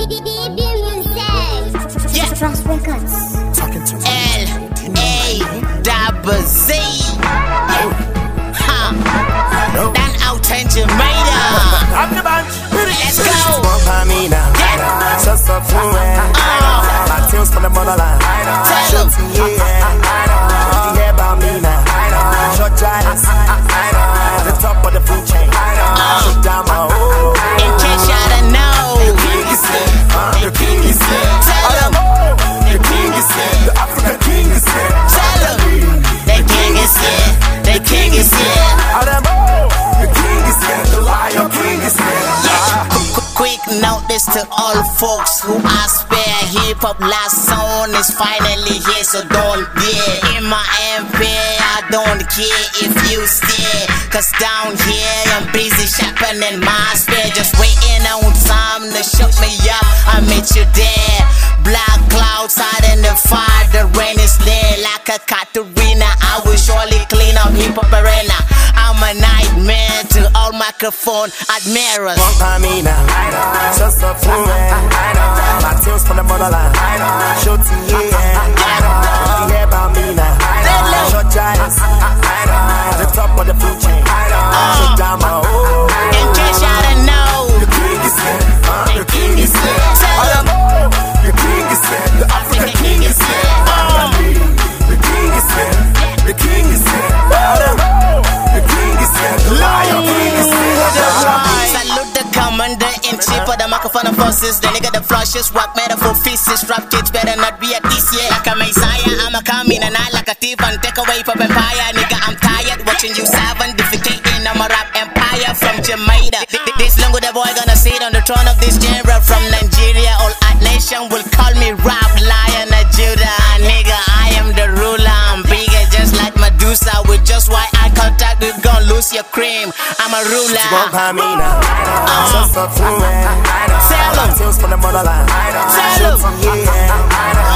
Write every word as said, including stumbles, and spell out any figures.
Yeah. Trust Records. Talking to L A double Z. Huh. Dan out and Jamaica. I'm the bunch. Let's go. Yeah. So so fluent. My tunes from the motherland. Tell 'em. You hear about me now? Short giants. The top of the food chain. Sit down my hole. In case y'all don't know. The king is here. The king is here. Tell 'em. The king is here. The African king is here. Tell 'em. The king is here. The king is here. The king is here. The lion king is here. Yeah. Quick notice to all folks who are spare. Hip hop last song is finally here, so don't dare. In my empire, I don't care if you stare. Cause down here, I'm busy shopping in my spare. Just waiting on time to shoot me up. I met you there. Black clouds out in the fire, the rain is there like a Katarina. I will surely clean up hip hop arena. I'm a nightmare to all microphone admirers. One time me now, so so fluent. My tunes from the motherland. Show to you, you hear about me now? Short giants, the top of the food chain. Sit down my hole. In case y'all don't know, The king is here, the king is here. tell 'em. The king is here, the African king is here. The king is here, the king is here. The king is here, the lion king is here. Salute the commander in chief of the microphone of forces. The nigga that flushes, rock metaphor pieces. Rap kids better not be at this year. Like a messiah, I'ma come in and out like a thief and take away from empire. Nigga, I'm tired watching you seven defecating. I'm a rap empire from Jamaica. This long with the boy gonna sit on the throne of this genre from Nigeria. All art nation will call me rap lion of Judah. Nigga, I am the ruler. I'm bigger just like Medusa. With just why eye contact, we gon' lose your cream. I'm a ruler. One time me now, so so fluent. Tell 'em. My tunes from the motherland. Tell 'em. Yeah.